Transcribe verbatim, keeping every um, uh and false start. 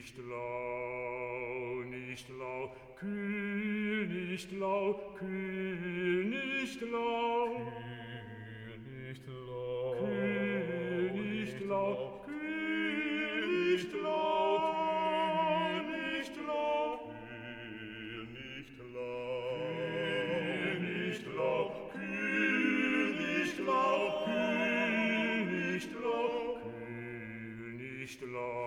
Nicht lau, nicht lau, kühl, nicht lau, kühl, nicht lau, Kühl, nicht lau, kühl, nicht lau, kühl, nicht lau, nicht lau, kühl, nicht lau, kühl, nicht lau, kühl, nicht lau, kühl, nicht lau, kühl, nicht lau.